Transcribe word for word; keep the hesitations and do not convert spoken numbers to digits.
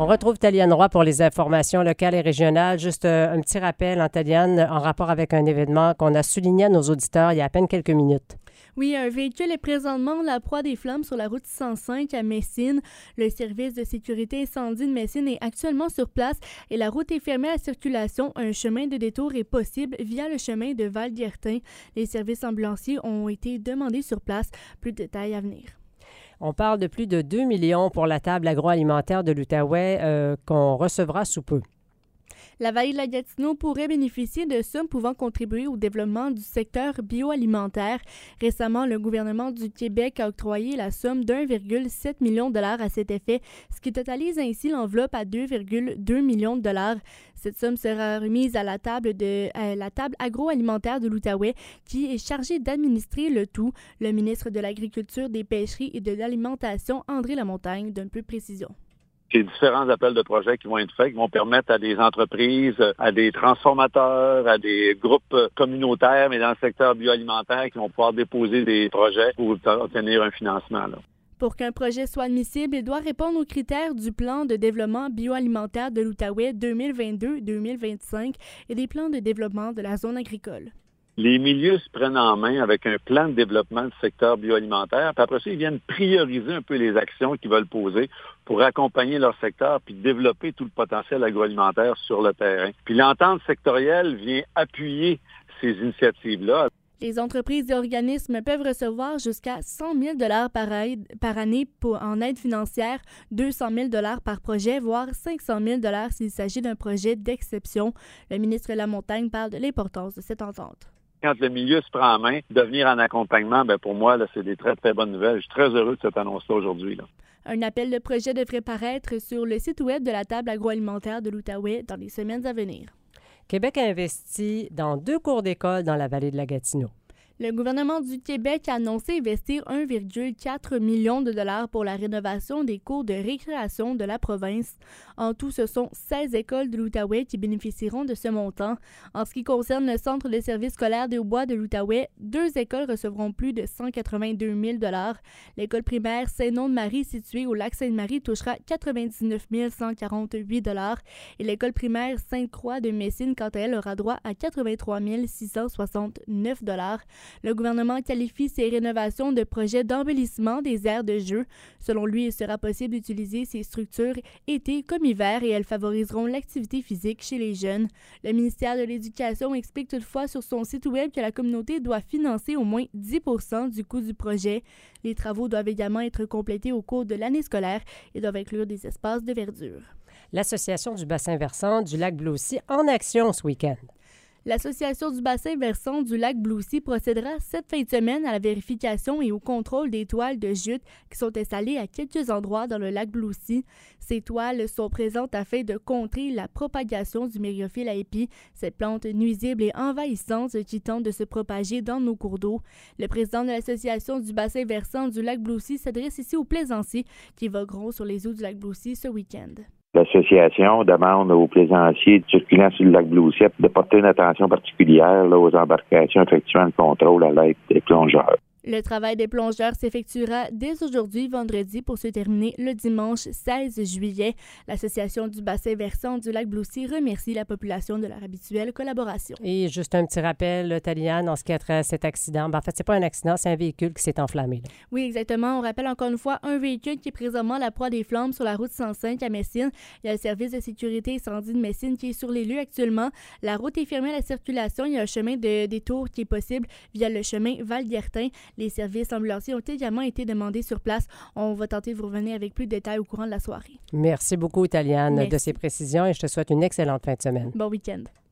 On retrouve Taliane Roy pour les informations locales et régionales. Juste euh, un petit rappel, hein, Taliane, en rapport avec un événement qu'on a souligné à nos auditeurs il y a à peine quelques minutes. Oui, un véhicule est présentement la proie des flammes sur la route cent cinq à Messine. Le service de sécurité incendie de Messine est actuellement sur place et la route est fermée à la circulation. Un chemin de détour est possible via le chemin de Val-Guertin. Les services ambulanciers ont été demandés sur place. Plus de détails à venir. On parle de plus de deux millions pour la table agroalimentaire de l'Outaouais euh, qu'on recevra sous peu. La vallée de la Gatineau pourrait bénéficier de sommes pouvant contribuer au développement du secteur bioalimentaire. Récemment, le gouvernement du Québec a octroyé la somme d'un virgule sept million de dollars à cet effet, ce qui totalise ainsi l'enveloppe à deux virgule deux millions de dollars. Cette somme sera remise à la table de à la table agroalimentaire de l'Outaouais, qui est chargée d'administrer le tout. Le ministre de l'Agriculture, des Pêcheries et de l'Alimentation, André Lamontagne, donne plus de précision. C'est différents appels de projets qui vont être faits, qui vont permettre à des entreprises, à des transformateurs, à des groupes communautaires, mais dans le secteur bioalimentaire, qui vont pouvoir déposer des projets pour obtenir un financement, là. Pour qu'un projet soit admissible, il doit répondre aux critères du plan de développement bioalimentaire de l'Outaouais deux mille vingt-deux deux mille vingt-cinq et des plans de développement de la zone agricole. Les milieux se prennent en main avec un plan de développement du secteur bioalimentaire. Puis après ça, ils viennent prioriser un peu les actions qu'ils veulent poser pour accompagner leur secteur puis développer tout le potentiel agroalimentaire sur le terrain. Puis l'entente sectorielle vient appuyer ces initiatives-là. Les entreprises et organismes peuvent recevoir jusqu'à cent mille dollars par, aide, par année pour, en aide financière, deux cent mille dollars par projet, voire cinq cent mille dollars s'il s'agit d'un projet d'exception. Le ministre Lamontagne parle de l'importance de cette entente. Quand le milieu se prend en main, de venir en accompagnement, ben pour moi, là, c'est des très, très bonnes nouvelles. Je suis très heureux de cette annonce-là aujourd'hui, là. Un appel de projet devrait paraître sur le site web de la table agroalimentaire de l'Outaouais dans les semaines à venir. Québec a investi dans deux cours d'école dans la vallée de la Gatineau. Le gouvernement du Québec a annoncé investir un virgule quatre million de dollars pour la rénovation des cours de récréation de la province. En tout, ce sont seize écoles de l'Outaouais qui bénéficieront de ce montant. En ce qui concerne le centre de services scolaires des Hauts-Bois de l'Outaouais, deux écoles recevront plus de cent quatre-vingt-deux mille dollars. L'école primaire Saint-Nom-de-Marie, située au lac Sainte-Marie, touchera quatre-vingt-dix-neuf mille cent quarante-huit dollars et l'école primaire Sainte-Croix de Messine, quant à elle, aura droit à quatre-vingt-trois mille six cent soixante-neuf dollars. Le gouvernement qualifie ces rénovations de projets d'embellissement des aires de jeu. Selon lui, il sera possible d'utiliser ces structures été comme hiver et elles favoriseront l'activité physique chez les jeunes. Le ministère de l'Éducation explique toutefois sur son site web que la communauté doit financer au moins dix pour cent du coût du projet. Les travaux doivent également être complétés au cours de l'année scolaire et doivent inclure des espaces de verdure. L'Association du bassin versant du lac Blaucy en action ce week-end. L'Association du bassin versant du lac Blaucy procédera cette fin de semaine à la vérification et au contrôle des toiles de jute qui sont installées à quelques endroits dans le lac Blaucy. Ces toiles sont présentes afin de contrer la propagation du myriophile à épis, cette plante nuisible et envahissante qui tente de se propager dans nos cours d'eau. Le président de l'Association du bassin versant du lac Blaucy s'adresse ici aux plaisanciers qui vogueront sur les eaux du lac Blaucy ce week-end. L'association demande aux plaisanciers circulant sur le lac Blaucy de porter une attention particulière là, aux embarcations effectuant le contrôle à l'aide des plongeurs. Le travail des plongeurs s'effectuera dès aujourd'hui, vendredi, pour se terminer le dimanche seize juillet. L'Association du bassin versant du lac Blaucy remercie la population de leur habituelle collaboration. Et juste un petit rappel, Taliane, en ce qui a trait à cet accident. Ben, en fait, c'est pas un accident, c'est un véhicule qui s'est enflammé, là. Oui, exactement. On rappelle encore une fois un véhicule qui est présentement la proie des flammes sur la route cent cinq à Messine. Il y a le service de sécurité incendie de Messine qui est sur les lieux actuellement. La route est fermée à la circulation. Il y a un chemin de détour qui est possible via le chemin Val-Guertin. Les services ambulanciers ont également été demandés sur place. On va tenter de vous revenir avec plus de détails au courant de la soirée. Merci beaucoup, Taliane, Merci. de ces précisions et je te souhaite une excellente fin de semaine. Bon week-end.